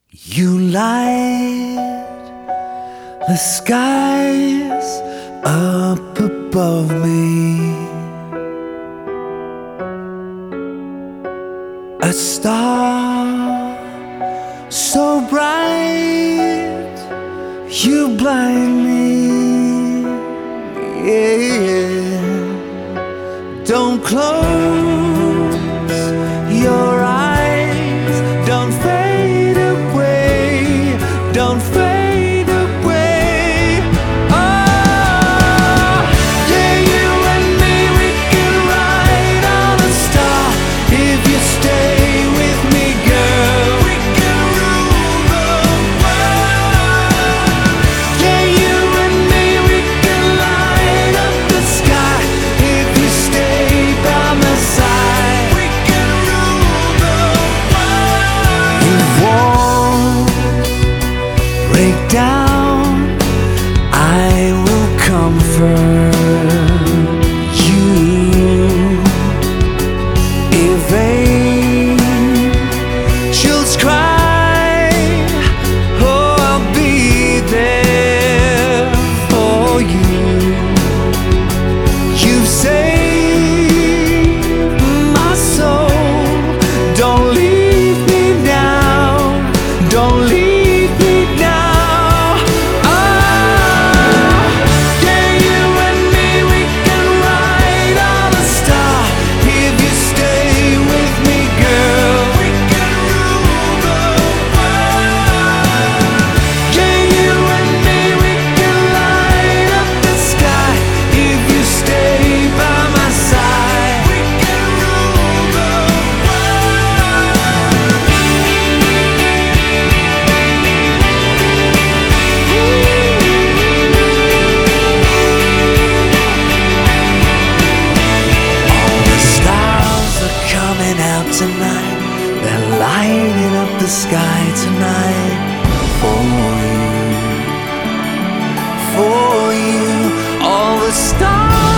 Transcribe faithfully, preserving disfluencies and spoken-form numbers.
You light the skies up above me, a star so bright you blind me. Yeah. Don't close your eyes, don't fade away, don't fade away. Oh, yeah, you and me, we can ride on a star. If you stay with me, girl, we can rule the world. Yeah, you and me, we can light up the sky. If you stay by my side, we can rule the world. You won't break down, I will comfort you. If angels cry, oh, I'll be there for you. You've saved my soul, don't leave me now, don't leave me now. Oh, yeah, you and me, we can ride on a star. If you stay with me, girl, we can rule the world. Yeah, you and me, we can light up the sky. If you stay by my side, we can rule the All the stars are coming out tonight, they're lighting up the sky tonight for you, for you. All the stars